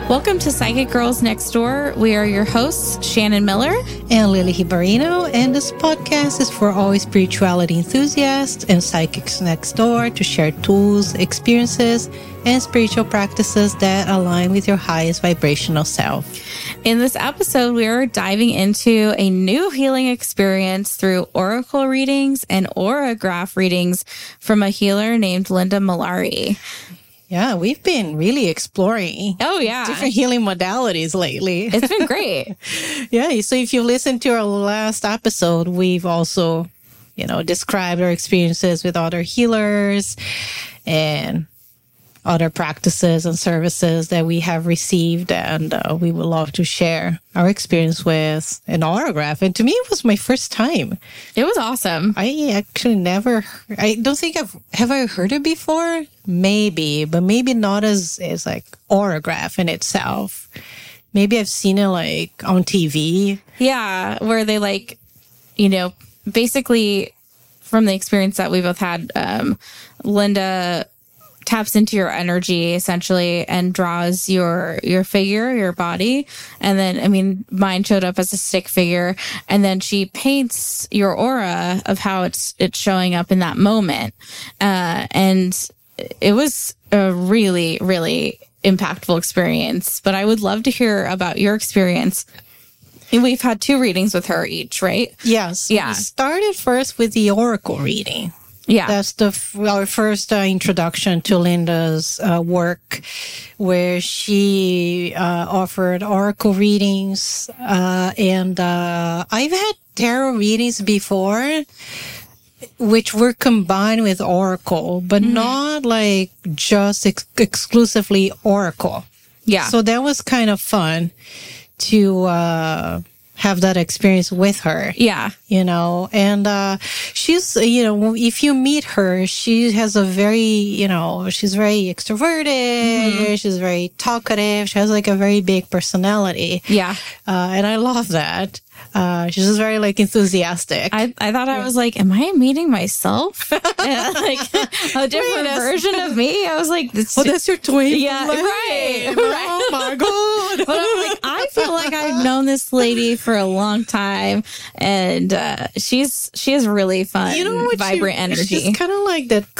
Welcome to Psychic Girls Next Door. We are your hosts, Shannon Miller and Lily Hibarino, and this podcast is for all spirituality enthusiasts and psychics next door to share tools, experiences, and spiritual practices that align with your highest vibrational self. In this episode, we are diving into a new healing experience through oracle readings and aurograph readings from a healer named Linda Malari. Yeah, we've been really exploring different healing modalities lately. It's been great. Yeah, so if you listened to our last episode, we've also, described our experiences with other healers and other practices and services that we have received, and we would love to share our experience with an aurograph. And to me, it was my first time. It was awesome. I actually I don't think have I heard it before? Maybe, but maybe not as like aurograph in itself. Maybe I've seen it like on TV. Yeah, where they basically from the experience that we both had, Linda taps into your energy essentially and draws your figure, your body. And then, mine showed up as a stick figure, and then she paints your aura of how it's showing up in that moment. And it was a really, really impactful experience, but I would love to hear about your experience. And we've had 2 readings with her each, right? Yes. Yeah. We started first with the oracle reading. Yeah. That's our first introduction to Linda's work, where she offered oracle readings. And I've had tarot readings before, which were combined with oracle, but not like just exclusively oracle. Yeah. So that was kind of fun to have that experience with her. Yeah. And she's, if you meet her, she has a very, she's very extroverted. She's very talkative. She has like a very big personality. Yeah. And I love that. She's just very enthusiastic. I thought I was like, am I meeting myself? Like a different version of me. I was like, that's your twin. Yeah, right. Oh my God. But I'm like, I feel like I've known this lady for a long time, and she has really fun, vibrant energy. She's kind of like the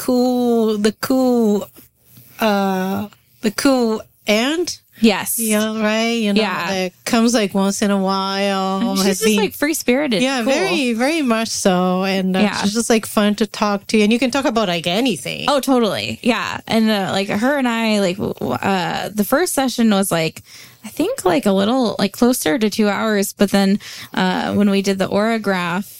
cool aunt. Yes. Yeah, right. That comes once in a while. She's just free spirited. Yeah, cool. Very, very much so. And she's just fun to talk to, and you can talk about anything. Oh, totally. Yeah, and her and I the first session was I think a little closer to 2 hours, but then when we did the aurograph,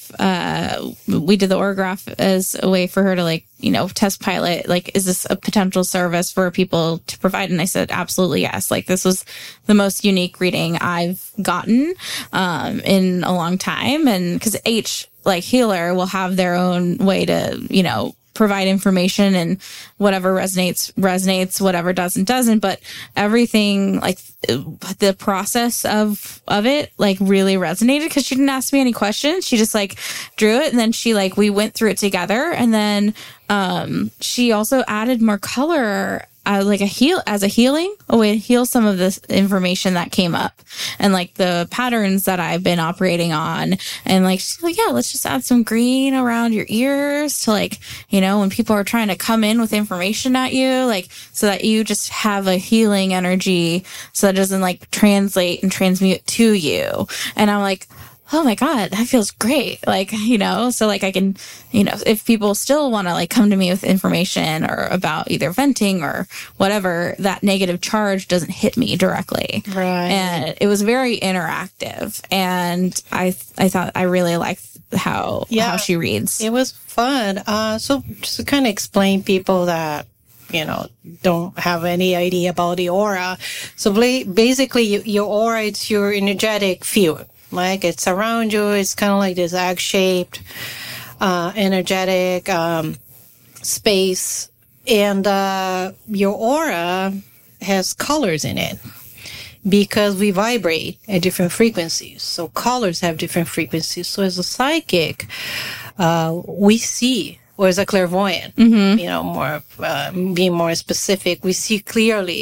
as a way for her to test pilot, is this a potential service for people to provide? And I said, absolutely yes. This was the most unique reading I've gotten in a long time. And because each healer will have their own way to, provide information, and whatever resonates, whatever doesn't. But everything, the process of it, really resonated, because she didn't ask me any questions. She just drew it, and then she we went through it together. And then she also added more color, a way to heal some of this information that came up, and the patterns that I've been operating on. And she's yeah, let's just add some green around your ears to when people are trying to come in with information at you, so that you just have a healing energy, so that it doesn't translate and transmute to you. And I'm oh my God, that feels great. So I can, if people still want to come to me with information or about either venting or whatever, that negative charge doesn't hit me directly. Right. And it was very interactive. And I thought I really liked how she reads. It was fun. So just to kind of explain people that, don't have any idea about the aura. So basically your aura, it's your energetic field. It's around you. It's kind of this egg-shaped, energetic space. And your aura has colors in it, because we vibrate at different frequencies. So colors have different frequencies. So as a psychic, we see, or as a clairvoyant, more being more specific, we see clearly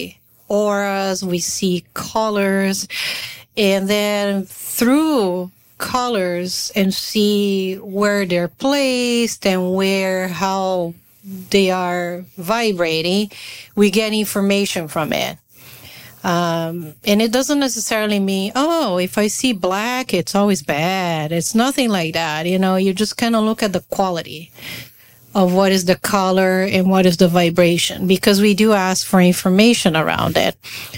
auras, we see colors, and then through colors and see where they're placed and how they are vibrating, we get information from it. And it doesn't necessarily mean, oh, if I see black, it's always bad. It's nothing like that. You just kind of look at the quality of what is the color and what is the vibration, because we do ask for information around it.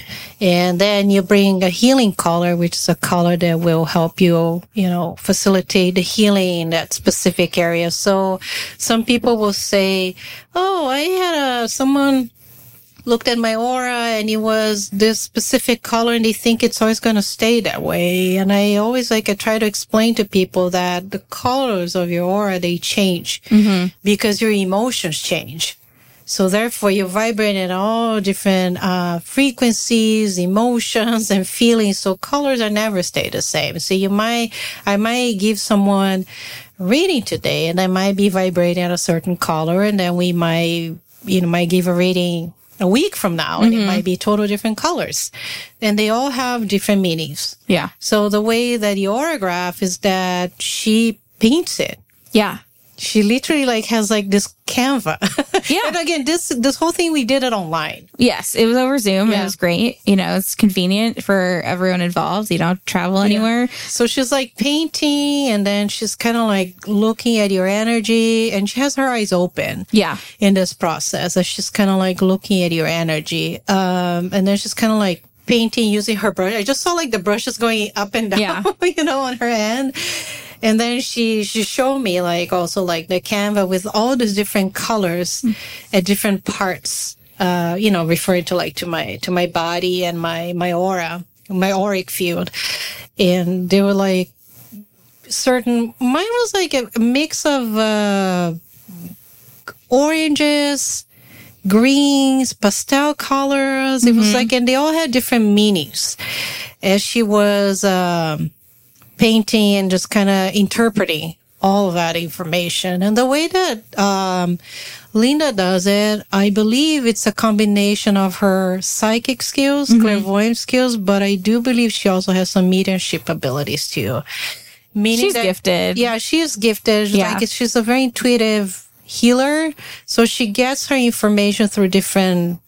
And then you bring a healing color, which is a color that will help you, facilitate the healing in that specific area. So some people will say, oh, I had someone looked at my aura and it was this specific color and they think it's always going to stay that way. And I always I try to explain to people that the colors of your aura, they change because your emotions change. So therefore you vibrate at all different frequencies, emotions and feelings. So colors are never stay the same. So I might give someone reading today and I might be vibrating at a certain color, and then we might give a reading a week from now, and it might be total different colors. And they all have different meanings. Yeah. So the way that the aurograph is that she paints it. Yeah. She literally has this Canva. Yeah. And again, this whole thing, we did it online. Yes. It was over Zoom. Yeah. It was great. It's convenient for everyone involved. You don't travel anywhere. So she's painting, and then she's kind of looking at your energy, and she has her eyes open. Yeah. In this process, as she's kind of looking at your energy. And then she's kind of painting using her brush. I just saw the brushes going up and down, on her hand. And then she showed me also the Canva with all these different colors at different parts, referring to my body and my aura, my auric field. And they were certain, mine was a mix of, oranges, greens, pastel colors. It was and they all had different meanings as she was, painting and just kind of interpreting all of that information. And the way that Linda does it, I believe it's a combination of her psychic skills, clairvoyant skills, but I do believe she also has some mediumship abilities too. Meaning she's gifted. Yeah, she is gifted. Yeah. She's a very intuitive healer. So she gets her information through different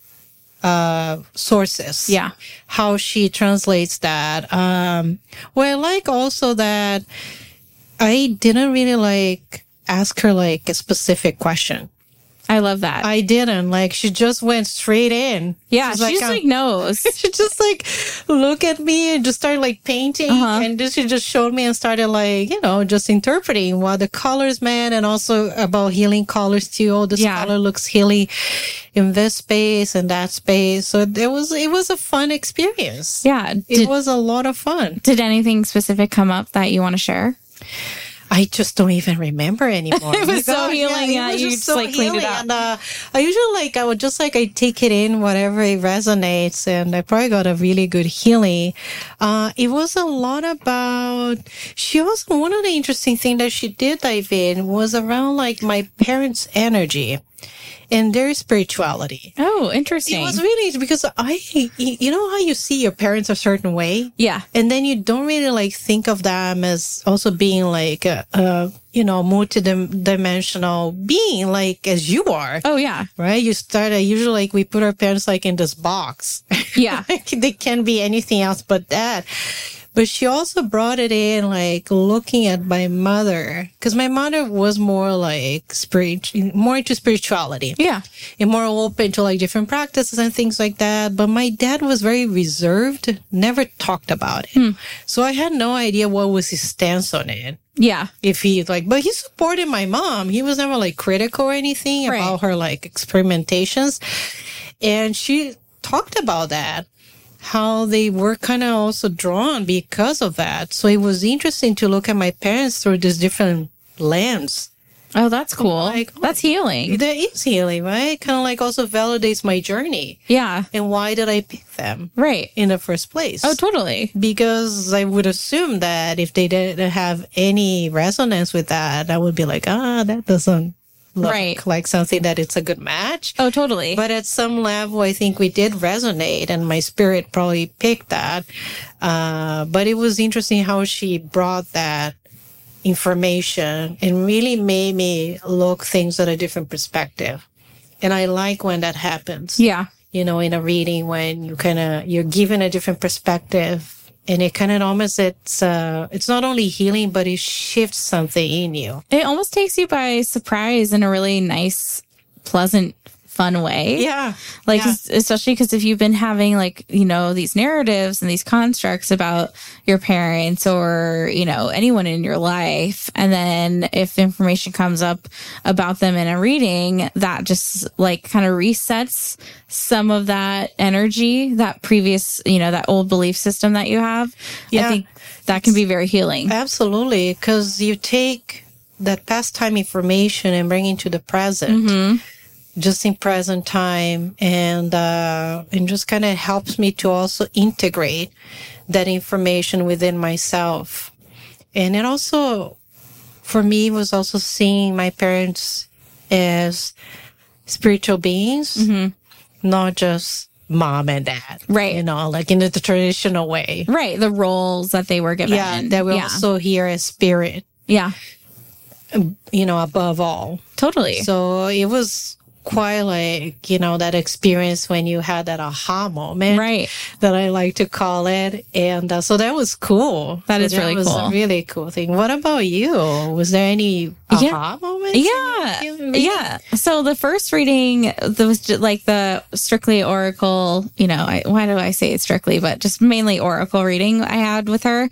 sources. Yeah. How she translates that. Well, I also that I didn't really ask her a specific question. I love that. I didn't. She just went straight in. Yeah, she just knows. She just look at me and just started painting. And then she just showed me and started just interpreting what the colors meant, and also about healing colors too. Oh, this color looks healing in this space and that space. So it was a fun experience. Yeah. It was a lot of fun. Did anything specific come up that you want to share? I just don't even remember anymore. It was so healing. Yeah, you just cleaned it up. And I usually I would just I take it in, whatever it resonates, and I probably got a really good healing. It was a lot about, she also, one of the interesting things that she did dive in was around my parents' energy and their spirituality. Oh, interesting. It was really, because you know how you see your parents a certain way? Yeah. And then you don't really think of them as also being a multi-dimensional being, as you are. Oh, yeah. Right? You start, usually we put our parents in this box. Yeah. They can't be anything else but that. But she also brought it in, looking at my mother, because my mother was more more into spirituality. Yeah. And more open to different practices and things like that. But my dad was very reserved, never talked about it. So I had no idea what was his stance on it. Yeah. If he but he supported my mom. He was never critical or anything about her experimentations. And she talked about that, how they were kind of also drawn because of that. So it was interesting to look at my parents through this different lens. Oh, that's cool. That's healing. That is healing, right? Kind of also validates my journey. Yeah. And why did I pick them? Right. In the first place. Oh, totally. Because I would assume that if they didn't have any resonance with that, I would be that doesn't look Right. like something that it's a good match. Oh, totally. But at some level, I think we did resonate, and my spirit probably picked that. But it was interesting how she brought that information and really made me look things at a different perspective. And I like when that happens. Yeah. You know, in a reading, when you're given a different perspective, and it kind of almost, it's not only healing, but it shifts something in you. It almost takes you by surprise in a really nice, pleasant, fun way. Yeah. Like, Yeah. especially because if you've been having, like, you know, these narratives and these constructs about your parents or, you know, anyone in your life, and then if information comes up about them in a reading, that just like kind of resets some of that energy, that previous, you know, that old belief system that you have. Yeah. I think that can be very healing. Absolutely. Because you take that past time information and bring it to the present. Just in present time, and just kind of helps me to also integrate that information within myself. And it also, for me, was also seeing my parents as spiritual beings, not just mom and dad. Right. You know, like in the traditional way. Right. The roles that they were given. Yeah, that we're also here as spirit, Yeah. you know, above all. Totally. So it was quite like, you know, that experience when you had that aha moment, Right. that I like to call it. And so that was cool. That is really was cool. a really cool thing. What about you? Was there any aha moments? Yeah. So the first reading, there was just like the strictly oracle, you know, why do I say it strictly, but just mainly oracle reading I had with her.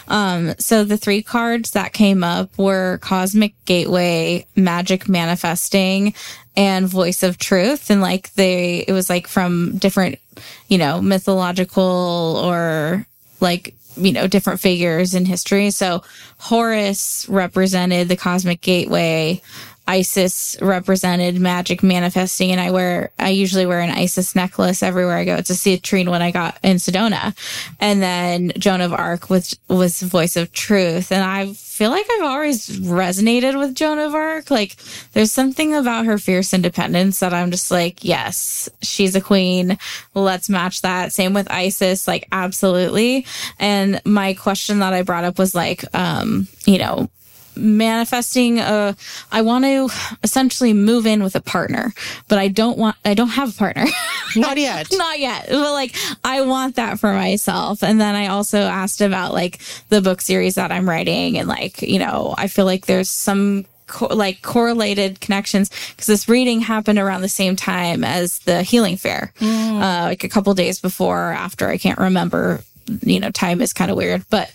So the 3 cards that came up were Cosmic Gateway, Magic Manifesting, and Voice of Truth. And like it was like from different, you know, mythological or like, you know, different figures in history. So Horus represented the Cosmic Gateway. Isis represented magic manifesting, and I usually wear an Isis necklace everywhere I go. It's a citrine one I got in Sedona. And then Joan of Arc was Voice of Truth. And I feel like I've always resonated with Joan of Arc. Like, there's something about her fierce independence that I'm just like, yes, she's a queen. Let's match that. Same with Isis, like, absolutely. And my question that I brought up was like, you know, manifesting I want to essentially move in with a partner, but I don't have a partner. Not yet. Not yet. But like, I want that for myself. And then I also asked about like the book series that I'm writing, and like, you know, I feel like there's some correlated connections, because this reading happened around the same time as the healing fair, like a couple days before or after, I can't remember. You know, time is kind of weird, but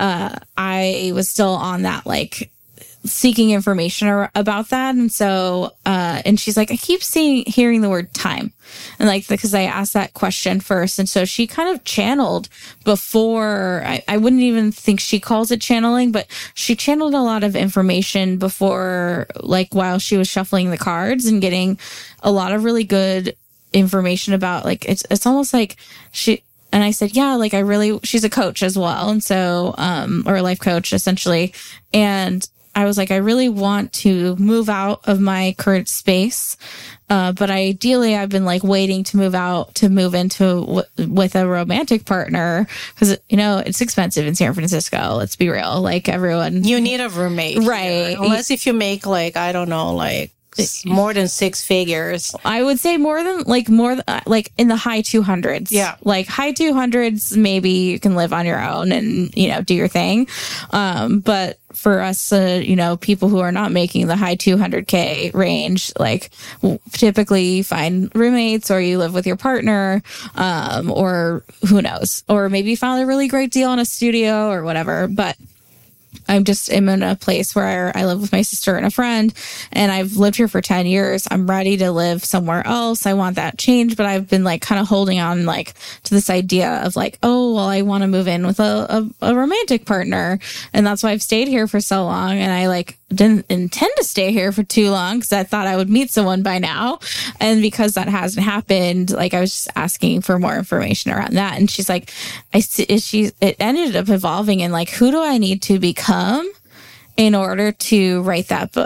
I was still on that, like, seeking information about that. And so, and she's like, I keep hearing the word time. And like, because I asked that question first. And so she kind of channeled before, I wouldn't even think she calls it channeling, but she channeled a lot of information before, like, while she was shuffling the cards and getting a lot of really good information about, like, it's almost like and I said, yeah, like, she's a coach as well. And so, or a life coach essentially. And I was like, I really want to move out of my current space. But ideally I've been like waiting to move into with a romantic partner, because, you know, it's expensive in San Francisco. Let's be real. Like, everyone. You need a roommate. Right. Unless if you make, like, I don't know, like, more than 6 figures. I would say more in the high 200s. Yeah. Like high 200s, maybe you can live on your own and, you know, do your thing. But for us, you know, people who are not making the high 200K range, like, typically you find roommates or you live with your partner, or who knows, or maybe you found a really great deal on a studio or whatever. But I'm in a place where I live with my sister and a friend, and I've lived here for 10 years. I'm ready to live somewhere else. I want that change, but I've been like kind of holding on like to this idea of like, oh, well, I want to move in with a romantic partner. And that's why I've stayed here for so long. And I like didn't intend to stay here for too long, because I thought I would meet someone by now. And because that hasn't happened, like, I was just asking for more information around that. And she's like, it ended up evolving in like, who do I need to become in order to write that book?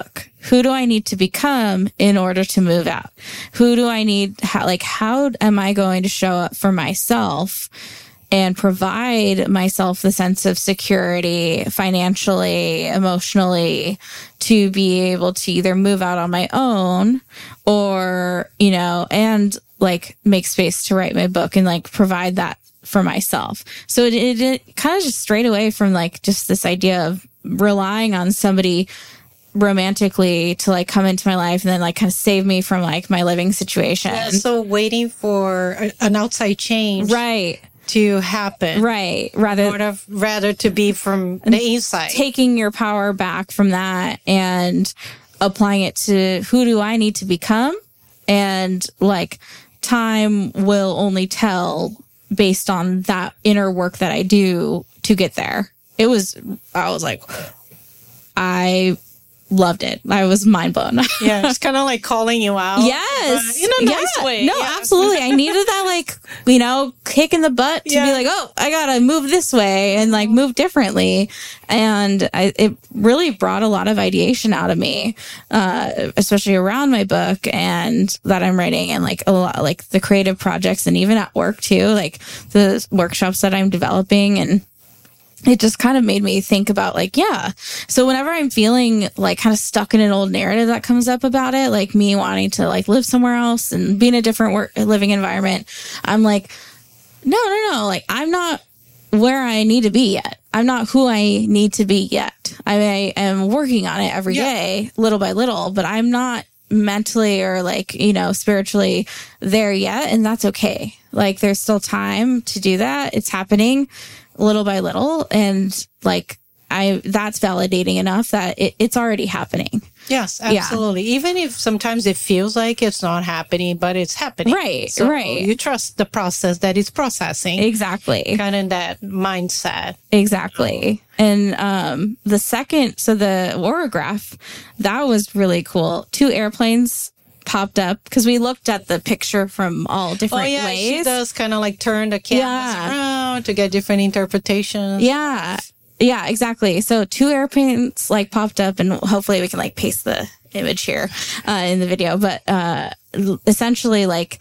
who do I need to become in order to move out? Who do I need? How am I going to show up for myself and provide myself the sense of security financially, emotionally, to be able to either move out on my own or, and like make space to write my book and like provide that for myself. So it kind of just strayed away from like just this idea of relying on somebody romantically to like come into my life and then like kind of save me from like my living situation. Yeah, so waiting for an outside change. Right. To happen. Right. Rather to be from the inside. Taking your power back from that and applying it to who do I need to become? And like time will only tell based on that inner work that I do to get there. I was like, I loved it. I was mind blown. Yeah, it's kind of like calling you out. Yes. In a nice way. No, yeah. Absolutely. I needed that, like, kick in the butt to be like, oh, I got to move this way and like move differently. And it really brought a lot of ideation out of me, especially around my book and that I'm writing and like a lot, like the creative projects and even at work too, like the workshops that I'm developing. And it just kind of made me think about like, yeah. So whenever I'm feeling like kind of stuck in an old narrative that comes up about it, like me wanting to like live somewhere else and be in a different living environment, I'm like, no. Like I'm not where I need to be yet. I'm not who I need to be yet. I am working on it every day, little by little, but I'm not mentally or like, spiritually there yet. And that's okay. Like there's still time to do that. It's happening little by little. And like, that's validating enough that it's already happening. Yes, absolutely. Yeah. Even if sometimes it feels like it's not happening, but it's happening. Right, so right. You trust the process that it's processing. Exactly. Kind of that mindset. Exactly. And the Aurograph, that was really cool. 2 airplanes popped up because we looked at the picture from all different ways. She does kind of like turn the canvas around to get different interpretations. Yeah, exactly. So 2 airplanes like popped up, and hopefully we can like paste the image here in the video. But essentially, like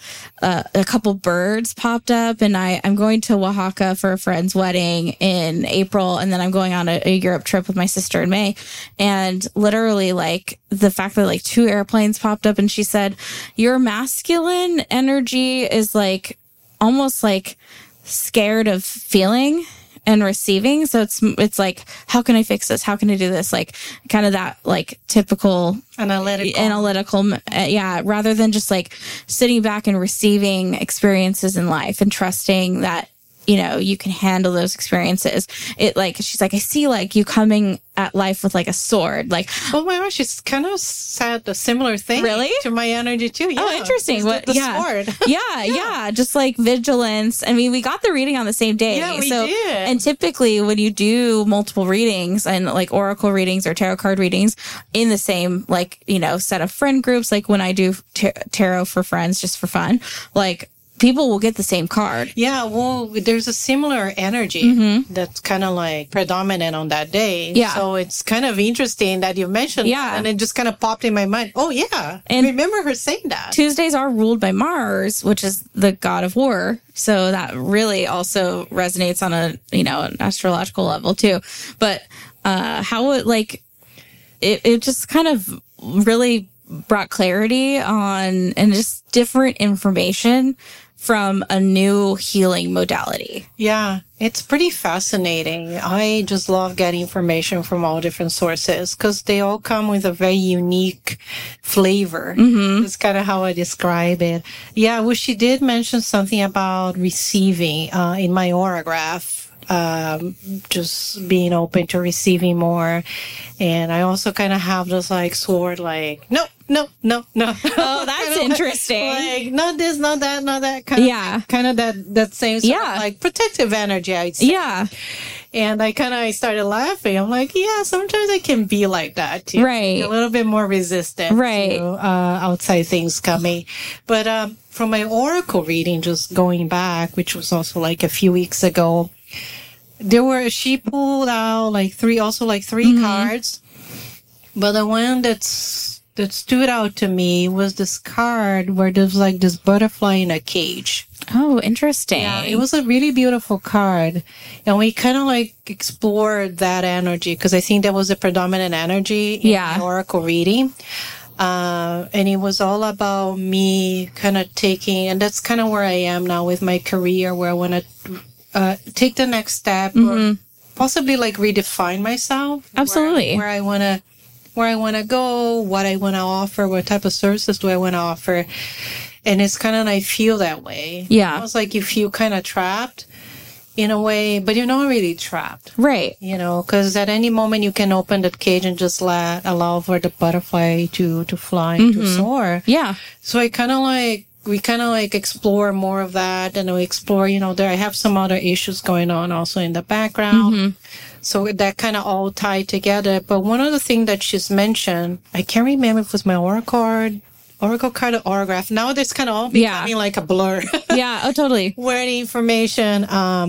a couple birds popped up, and I'm going to Oaxaca for a friend's wedding in April, and then I'm going on a Europe trip with my sister in May. And literally, like the fact that like 2 airplanes popped up, and she said, "Your masculine energy is like almost like scared of feeling and receiving. So it's like, how can I fix this? How can I do this? Like kind of that like typical analytical, rather than just like sitting back and receiving experiences in life and trusting that, you can handle those experiences. It like, she's like, I see like you coming at life with like a sword. Like, oh my gosh, she's kind of said a similar thing to my energy too. Yeah. Oh, interesting. What the sword? Yeah. Just like vigilance. I mean, we got the reading on the same day. Yeah, we did. And typically when you do multiple readings and like oracle readings or tarot card readings in the same, like, set of friend groups, like when I do tarot for friends, just for fun, like, people will get the same card. Yeah, well, there's a similar energy that's kind of like predominant on that day. Yeah. So it's kind of interesting that you mentioned that, and it just kind of popped in my mind. Oh, yeah. And I remember her saying that. Tuesdays are ruled by Mars, which is the god of war. So that really also resonates on a, an astrological level too. But how it like, it just kind of really brought clarity on and just different information from a new healing modality. Yeah, it's pretty fascinating. I just love getting information from all different sources because they all come with a very unique flavor. That's kind of how I describe it. Yeah, well, she did mention something about receiving in my Aurograph. Just being open to receiving more. And I also kind of have this like sword, like, no. Oh, that's interesting. Like, not this, not that, not that. Kind of that same sort of like protective energy, I'd say. Yeah. And I started laughing. I'm like, yeah, sometimes I can be like that too. Right. A little bit more resistant to outside things coming. But from my oracle reading, just going back, which was also like a few weeks ago, she pulled out like 3 cards, but the one that's that stood out to me was this card where there's like this butterfly in a cage. Oh, interesting. Yeah, it was a really beautiful card. And we kind of like explored that energy because I think that was the predominant energy in the oracle reading. And it was all about me kind of taking, and that's kind of where I am now with my career, where I want to take the next step or possibly like redefine myself. Absolutely. Where I want to go, what I want to offer, what type of services do I want to offer. And it's kind of, I feel that way. Yeah. It's like you feel kind of trapped in a way, but you're not really trapped. Right. You know, because at any moment you can open that cage and just allow for the butterfly to fly, to soar. Yeah. So we kind of explore more of that, and we explore, I have some other issues going on also in the background. So that kind of all tied together. But one of the things that she's mentioned, I can't remember if it was my oracle card or autograph. Now it's kind of all becoming like a blur. Yeah. Oh, totally. Where the information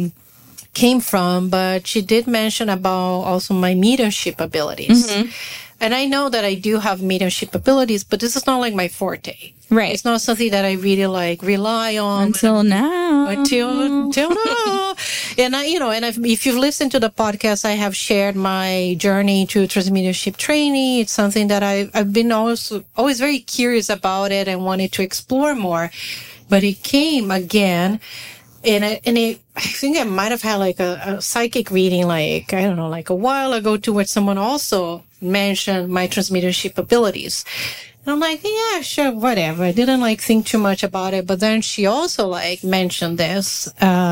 came from, but she did mention about also my mediumship abilities. And I know that I do have mediumship abilities, but this is not like my forte. Right. It's not something that I really like rely on until now. Until now. And if you've listened to the podcast, I have shared my journey to transmediumship training. It's something that I've been always very curious about it and wanted to explore more. But it came again. And I think I might have had like a psychic reading, like, I don't know, like a while ago to where someone also mentioned my transmediumship abilities. And I'm like, yeah, sure, whatever. I didn't like think too much about it. But then she also like mentioned this,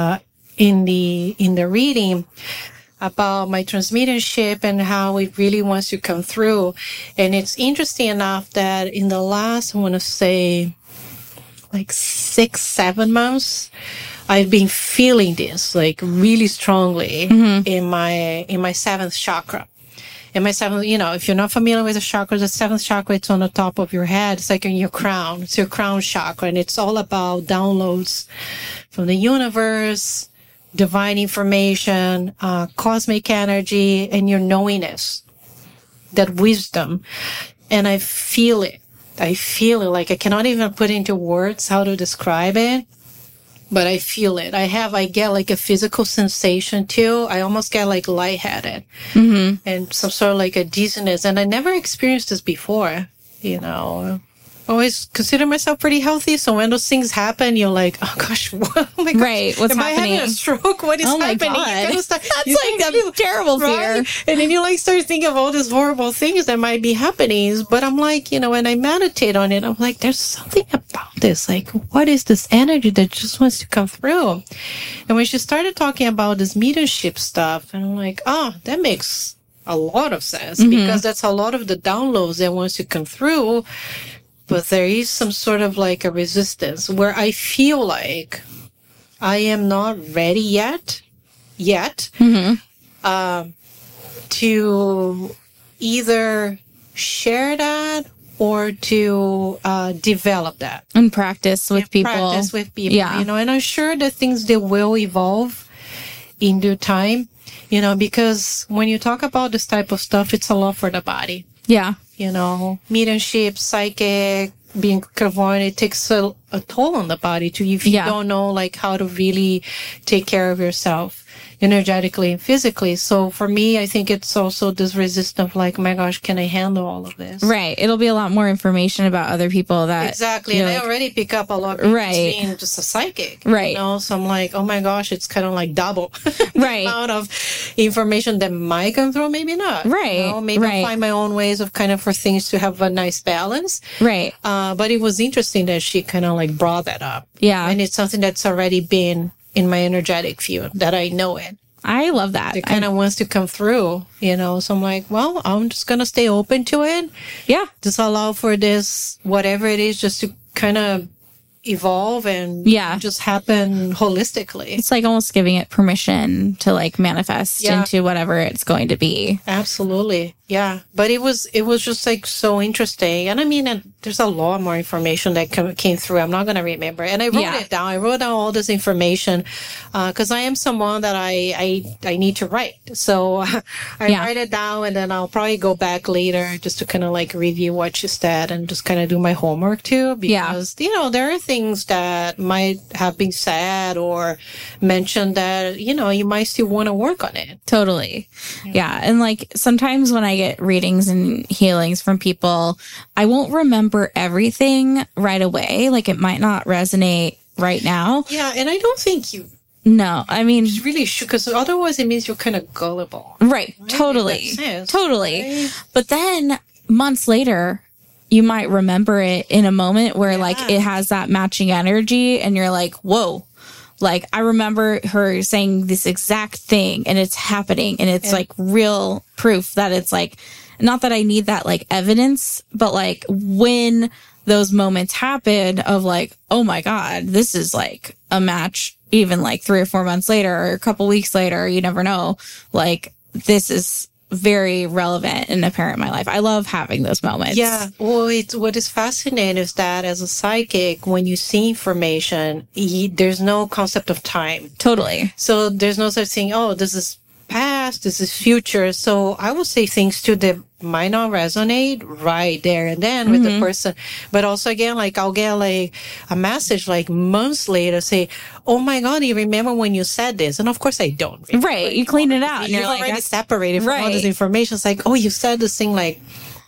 in the reading about my transmediumship and how it really wants to come through. And it's interesting enough that in the last, I want to say like 6-7 months, I've been feeling this like really strongly in my seventh chakra. In my seventh, if you're not familiar with the chakra, the seventh chakra, it's on the top of your head. It's like in your crown. It's your crown chakra. And it's all about downloads from the universe, divine information, cosmic energy, and your knowingness, that wisdom. And I feel it. Like I cannot even put into words how to describe it. But I feel it. I get like a physical sensation too. I almost get like lightheaded and some sort of like a dizziness. And I never experienced this before, always consider myself pretty healthy. So when those things happen, you're like, oh gosh, oh my gosh. Right. What's happening? Am I having a stroke? What is happening? That's like a terrible fear. Right? And then you like start thinking of all these horrible things that might be happening. But I'm like, when I meditate on it, I'm like, there's something about this. Like, what is this energy that just wants to come through? And when she started talking about this mediumship stuff, and I'm like, oh, that makes a lot of sense because that's a lot of the downloads that wants to come through. But there is some sort of like a resistance where I feel like I am not ready yet to either share that or to develop that. And practice with people. Yeah. And I'm sure that things, they will evolve in due time, because when you talk about this type of stuff, it's a lot for the body. Yeah. Mediumship, psychic, being clairvoyant, it takes a toll on the body too if you don't know like how to really take care of yourself energetically and physically. So for me, I think it's also this resistance of like, oh my gosh, can I handle all of this? Right. It'll be a lot more information about other people that exactly. And I already pick up a lot being just a psychic. Right. So I'm like, oh my gosh, it's kind of like double right. the amount of information that might come through, maybe not. Right. Maybe I'll find my own ways of kind of for things to have a nice balance. Right. But it was interesting that she kind of like brought that up. Yeah. And it's something that's already been in my energetic field that I know it. I love that. It kind of wants to come through, So I'm like, well, I'm just going to stay open to it. Yeah. Just allow for this, whatever it is, just to kind of evolve and just happen holistically. It's like almost giving it permission to like manifest into whatever it's going to be. Absolutely. Yeah, but it was just like so interesting, and I mean, and there's a lot more information that came through. I'm not gonna remember, and I wrote it down. I wrote down all this information because I am someone that I need to write, so I write it down, and then I'll probably go back later just to kind of like review what you said and just kind of do my homework too, because you know there are things that might have been said or mentioned that you know you might still want to work on it. Totally, yeah, and like sometimes when I get readings and healings from people, I won't remember everything right away. Like it might not resonate right now. Yeah, and I don't think you. No, I mean, you really should, because otherwise it means you're kind of gullible. Right. Totally. Totally. Right? But then months later, you might remember it in a moment where like it has that matching energy and you're like, whoa. Like, I remember her saying this exact thing and it's happening and it's like real proof that it's like, not that I need that like evidence, but like when those moments happen of like, oh my God, this is like a match, even like 3 or 4 months later or a couple weeks later, you never know. Like, this is very relevant and apparent in my life. I love having those moments. Yeah. Well, what is fascinating is that as a psychic, when you see information, there's no concept of time. Totally. So there's no such thing, oh, this is past, this is future. So I would say things too that might not resonate right there and then with the person. But also again, like I'll get like a message like months later say, oh my God, you remember when you said this? And of course I don't. Remember. Right. You clean it out. And you're like, already separated from all this information. It's like, oh, you said this thing like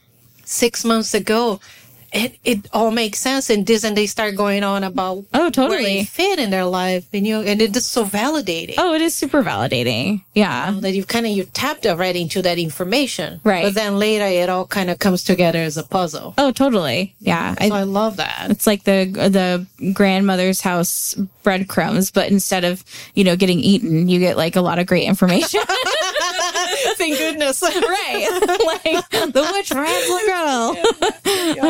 6 months ago. It all makes sense, and they start going on about where you fit in their life, and it is so validating. Oh, it is super validating. Yeah, that you tapped already into that information, right? But then later, it all kind of comes together as a puzzle. Oh, totally. Yeah, so I love that. It's like the grandmother's house breadcrumbs, but instead of getting eaten, you get like a lot of great information. Thank goodness. Right. Like the witch from Hansel and Gretel.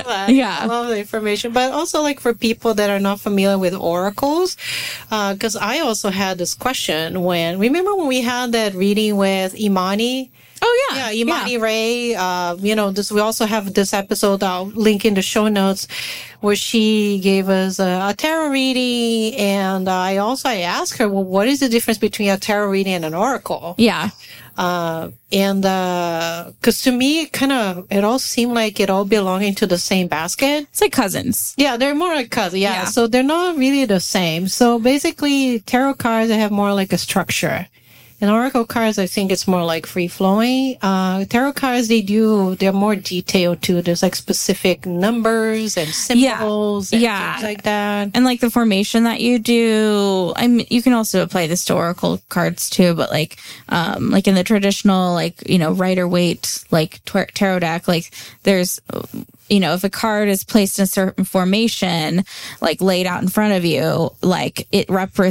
I love the information. But also like for people that are not familiar with oracles, because I also had this question remember when we had that reading with Imani? Oh, yeah. Yeah, Imani Ray. We also have this episode, I'll link in the show notes, where she gave us a tarot reading. And I asked her, well, what is the difference between a tarot reading and an oracle? Yeah. Cause to me, it all seemed like it all belonging to the same basket. It's like cousins. Yeah, they're more like cousins. Yeah. So they're not really the same. So basically, tarot cards, they have more like a structure. And oracle cards, I think it's more like free flowing. Tarot cards, they're more detailed too. There's like specific numbers and symbols and things like that. And like the formation that you do, you can also apply this to oracle cards too, but like in the traditional, Rider-Waite, tarot deck, like there's, if a card is placed in a certain formation, like laid out in front of you, like it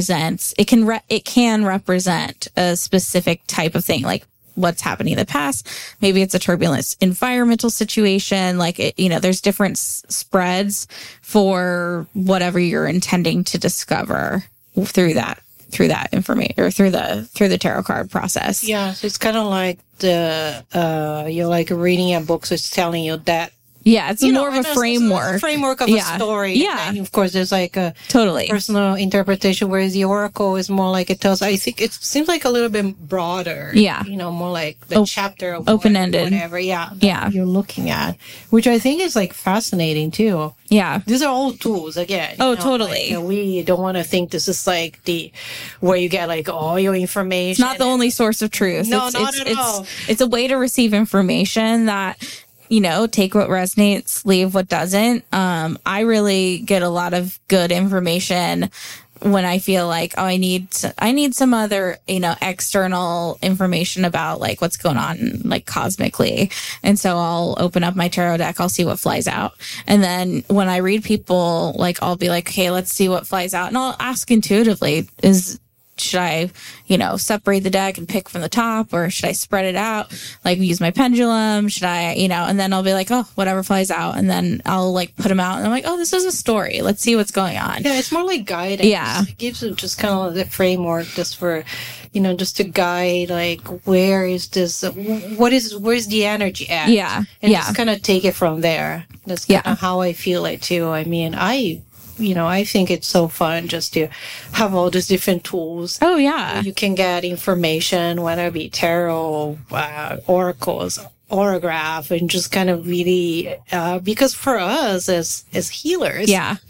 can represent a specific type of thing, like what's happening in the past. Maybe it's a turbulent environmental situation. Like there's different spreads for whatever you're intending to discover through that information or through the tarot card process. Yeah. So it's kind of like you're like reading a book. So it's telling you that. Yeah, it's more of a framework. It's a framework of a story. Yeah. And of course, there's like a totally personal interpretation, whereas the oracle is more like I think it seems like a little bit broader. Yeah. More like the chapter of open-ended. Whatever. Yeah. You're looking at, which I think is like fascinating too. Yeah. These are all tools again. Oh, totally. Like, we don't want to think this is like where you get like all your information. It's not the only source of truth. No, not at all. It's a way to receive information that, take what resonates, leave what doesn't. I really get a lot of good information when I feel like, I need some other, external information about like what's going on, like cosmically. And so I'll open up my tarot deck. I'll see what flies out. And then when I read people, like, I'll be like, okay, let's see what flies out. And I'll ask intuitively, is should I, separate the deck and pick from the top, or should I spread it out? Like use my pendulum? Should I, and then I'll be like, oh, whatever flies out. And then I'll like put them out and I'm like, oh, this is a story. Let's see what's going on. Yeah, it's more like guidance. Yeah. It gives you just kind of the framework just for, just to guide, like, where's the energy at? Yeah. And Yeah. just kind of take it from there. That's kind of how I feel it too. I mean, I think it's so fun just to have all these different tools. Oh, yeah. You can get information, whether it be tarot, oracles, orograph, and just kind of really, because for us as healers,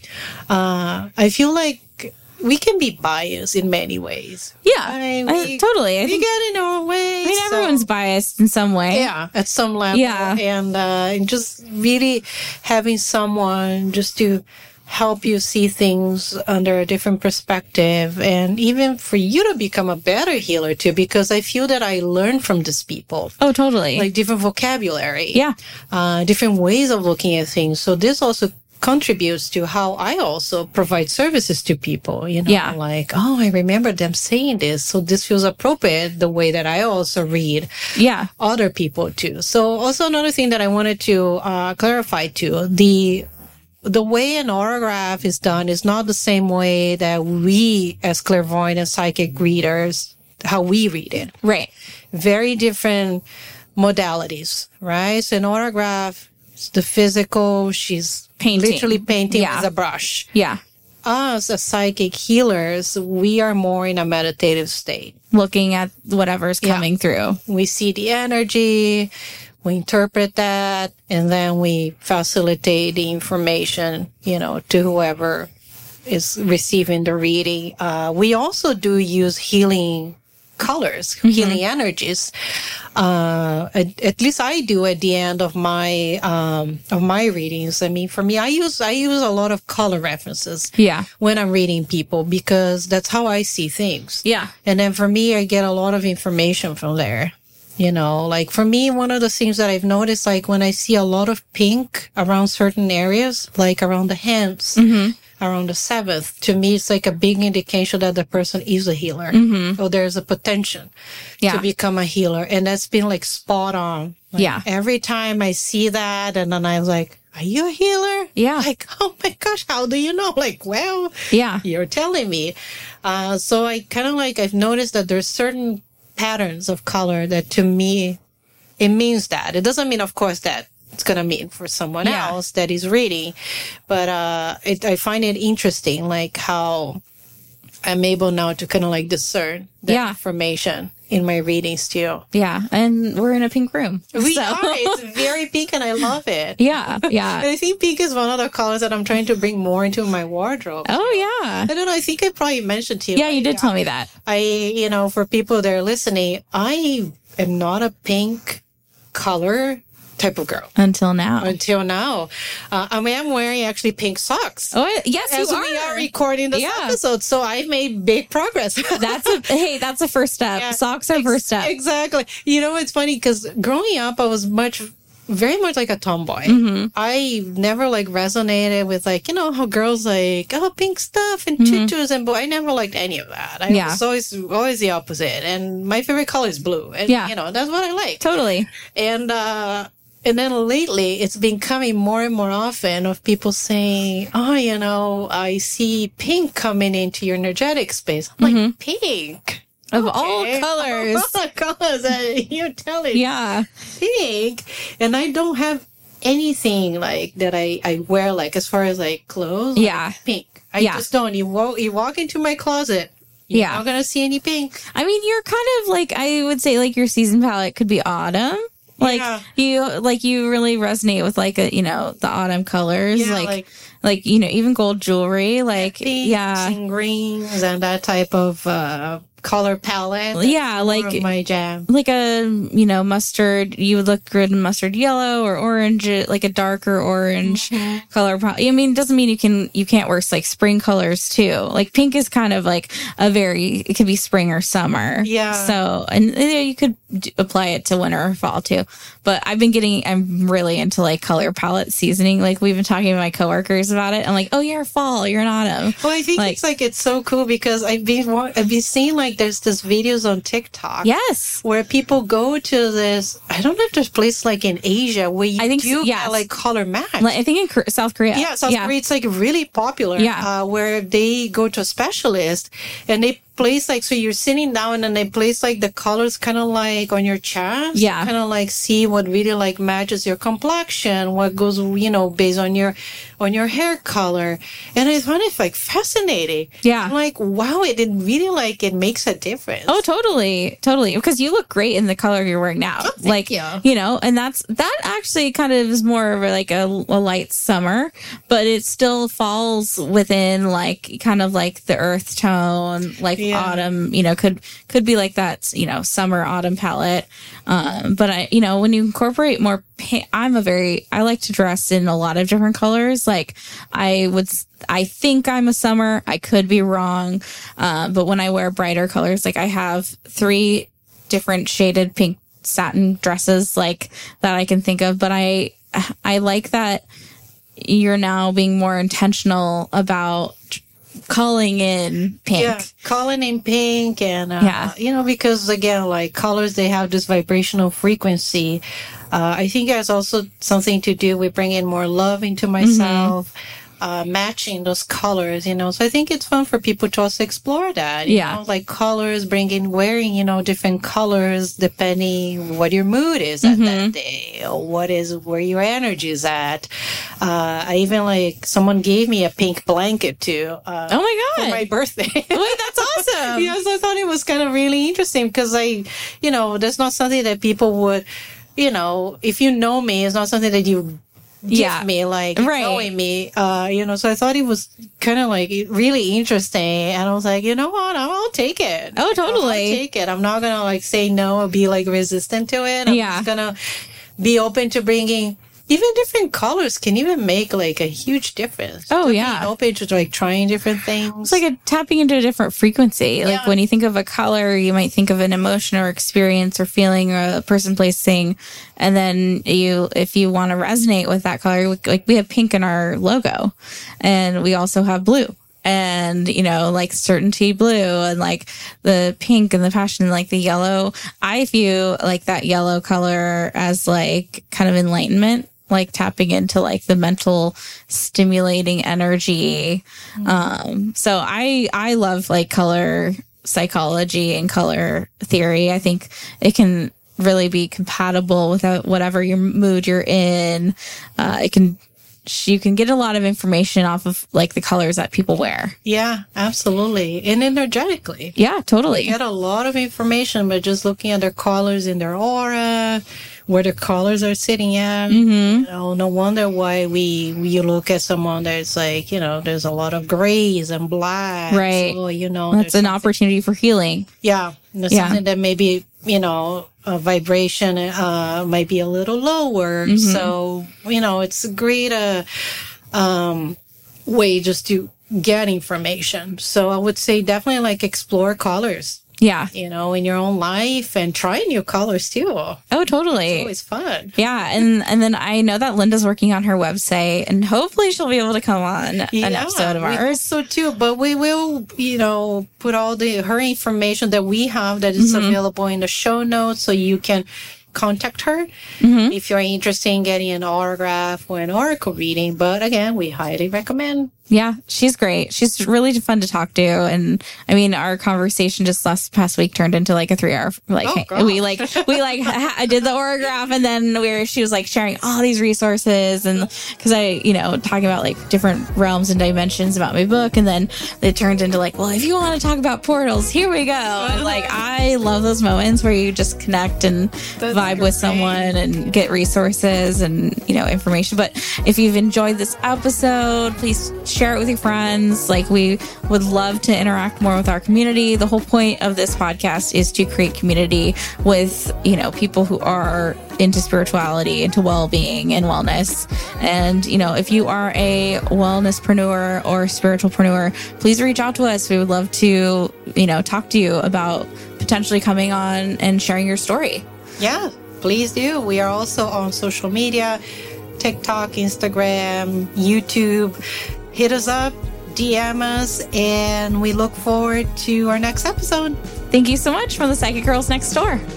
I feel like we can be biased in many ways. Yeah, totally. I think we get in our way. I mean, everyone's biased in some way. Yeah, at some level. Yeah. And just really having someone just to help you see things under a different perspective, and even for you to become a better healer too, because I feel that I learn from these people. Oh, totally. Like different vocabulary. Yeah. Different ways of looking at things. So this also contributes to how I also provide services to people, like, oh, I remember them saying this. So this feels appropriate the way that I also read other people too. So also another thing that I wanted to clarify too, the way an orograph is done is not the same way that we as clairvoyant and psychic readers, how we read it. Right. Very different modalities, right? So an orograph, it's the physical, she's literally painting with a brush. Yeah. Us as psychic healers, we are more in a meditative state. Looking at whatever's coming through. We see the energy, we interpret that, and then we facilitate the information, to whoever is receiving the reading. We also do use healing colors, healing energies. At least I do at the end of my readings. I mean, for me, I use a lot of color references. Yeah. When I'm reading people, because that's how I see things. Yeah. And then for me, I get a lot of information from there. Like for me, one of the things that I've noticed, like when I see a lot of pink around certain areas, like around the hands, around the seventh, to me, it's like a big indication that the person is a healer. Or there's a potential to become a healer. And that's been like spot on. Like, every time I see that, and then I was like, are you a healer? Yeah. Like, oh my gosh, how do you know? Like, well, you're telling me. So I kind of like, I've noticed that there's certain patterns of color that to me, it means that. It doesn't mean, of course, that it's going to mean for someone else that is reading. But I find it interesting, like how I'm able now to kind of like discern that information in my readings too. Yeah. And we're in a pink room. We are. It's very pink and I love it. Yeah. Yeah. And I think pink is one of the colors that I'm trying to bring more into my wardrobe. Oh, yeah. I don't know. I think I probably mentioned to you. Yeah, you did tell me that. For people that are listening, I am not a pink color type of girl. Until now. I mean, I'm wearing actually pink socks. Oh, yes, as you are. we are recording this episode. So I've made big progress. That's a first step. Yeah, socks are first step. Exactly. It's funny because growing up, I was very much like a tomboy. I never like resonated with like, how girls like, oh, pink stuff and tutus and I never liked any of that. I was always the opposite. And my favorite color is blue. And, that's what I like. Totally. And then lately, it's been coming more and more often of people saying, oh, I see pink coming into your energetic space. I'm like, pink? Of all colors. Of all colors that you're telling me. Yeah. Pink. And I don't have anything like that I wear, like as far as like clothes. Yeah. Like pink. I just don't. You walk into my closet. You're not going to see any pink. I mean, you're kind of like, I would say like your season palette could be autumn. Like you really resonate with like the autumn colors, even gold jewelry, like pinks and greens and that type of color palette. That's Yeah, more like of my jam. like a, you know, mustard, you would look good in mustard yellow or orange, like a darker orange color. I mean, it doesn't mean you can't wear like spring colors too. Like pink is kind of like it could be spring or summer. Yeah. So, and you know, you could apply it to winter or fall too. But I'm really into like color palette seasoning. Like we've been talking to my coworkers about it. I'm like, oh, you're fall, you're an autumn. Well, I think it's so cool because I've been seeing like there's this videos on TikTok. Yes. Where people go to this, I don't know if there's place like in Asia where you get like color match. I think in South Korea. Yeah, South Korea, it's like really popular. Yeah. Where they go to a specialist and they place like, so you're sitting down and then they place like the colors kind of like on your chest. Yeah. Kind of like see what really like matches your complexion, what goes, you know, based on your hair color. And I found it like fascinating. Yeah. I'm like, wow, it really like, it makes a difference. Oh, totally. Totally. Because you look great in the color you're wearing now. Oh, thank you. You know, and that actually kind of is more of like a light summer, but it still falls within like kind of like the earth tone, like autumn, you know, could be like that, you know, summer autumn palette. But you know, when you incorporate more pink, I like to dress in a lot of different colors. Like I think I'm a summer. I could be wrong. But when I wear brighter colors, like I have 3 different shaded pink satin dresses like that I can think of. But I like that you're now being more intentional about calling in pink. Yeah, calling in pink and, you know, because again, like colors, they have this vibrational frequency. I think there's also something to do with bringing more love into myself, matching those colors, you know. So I think it's fun for people to also explore that. You know, like colors, wearing, you know, different colors depending what your mood is at that day or where your energy is at. I even like someone gave me a pink blanket too. Oh my God. For my birthday. Wait, that's awesome. Yes, I thought it was kind of really interesting because you know, that's not something that people would, you know, if you know me, it's not something that you give me, like knowing me, you know, so I thought it was kind of like really interesting. And I was like, you know what, I'll take it. Oh, totally. I'll take it. I'm not going to like say no or be like resistant to it. I'm just going to be open to bringing. Even different colors can even make like a huge difference. Oh, Being yeah. open to like trying different things. It's like tapping into a different frequency. Like when you think of a color, you might think of an emotion or experience or feeling or a person, place, thing. And then if you want to resonate with that color, like we have pink in our logo and we also have blue. And, you know, like certainty blue and like the pink and the passion, like the yellow. I view like that yellow color as like kind of enlightenment, like tapping into like the mental stimulating energy. So I love like color psychology and color theory. I think it can really be compatible with whatever your mood you're in. You can get a lot of information off of like the colors that people wear. Yeah, absolutely. And energetically. Yeah, totally. You get a lot of information by just looking at their colors in their aura, where their colors are sitting at. You know, no wonder why you look at someone that's like, you know, there's a lot of grays and blacks. Right. So, you know, that's an opportunity for healing. Yeah. There's something that maybe, you know, a vibration might be a little lower. So, you know, it's a great way just to get information. So I would say definitely like explore colors. Yeah. You know, in your own life and try new colors too. Oh, totally. It's always fun. Yeah. And then I know that Linda's working on her website and hopefully she'll be able to come on an episode of ours. So too, but we will, you know, put all her information that we have that is available in the show notes so you can contact her if you're interested in getting an autograph or an oracle reading. But again, we highly recommend. Yeah, she's great. She's really fun to talk to. And I mean, our conversation just past week turned into like a 3-hour, like, I did the orograph and then she was like sharing all these resources. And cause I, you know, talking about like different realms and dimensions about my book. And then it turned into like, well, if you want to talk about portals, here we go. And like, I love those moments where you just connect and vibe with someone and get resources and, you know, information. But if you've enjoyed this episode, please share it with your friends. Like, we would love to interact more with our community. The whole point of this podcast is to create community with, you know, people who are into spirituality, into well-being and wellness. And, you know, if you are a wellnesspreneur or spiritualpreneur, please reach out to us. We would love to, you know, talk to you about potentially coming on and sharing your story. Yeah, please do. We are also on social media, TikTok, Instagram, YouTube. Hit us up, DM us, and we look forward to our next episode. Thank you so much from the Psychic Girls Next Door.